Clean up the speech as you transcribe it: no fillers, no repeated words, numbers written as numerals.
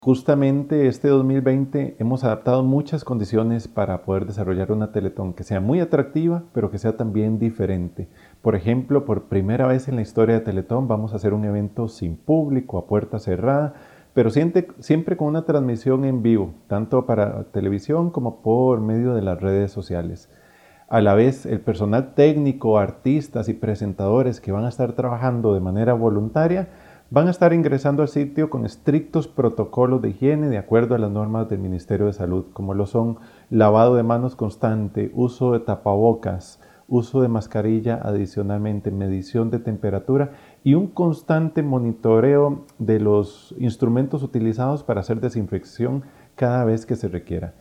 Justamente este 2020 hemos adaptado muchas condiciones para poder desarrollar una Teletón que sea muy atractiva, pero que sea también diferente. Por ejemplo, por primera vez en la historia de Teletón vamos a hacer un evento sin público, a puerta cerrada, pero siempre con una transmisión en vivo, tanto para televisión como por medio de las redes sociales. A la vez, el personal técnico, artistas y presentadores que van a estar trabajando de manera voluntaria van a estar ingresando al sitio con estrictos protocolos de higiene de acuerdo a las normas del Ministerio de Salud, como lo son lavado de manos constante, uso de tapabocas, uso de mascarilla, adicionalmente medición de temperatura y un constante monitoreo de los instrumentos utilizados para hacer desinfección cada vez que se requiera.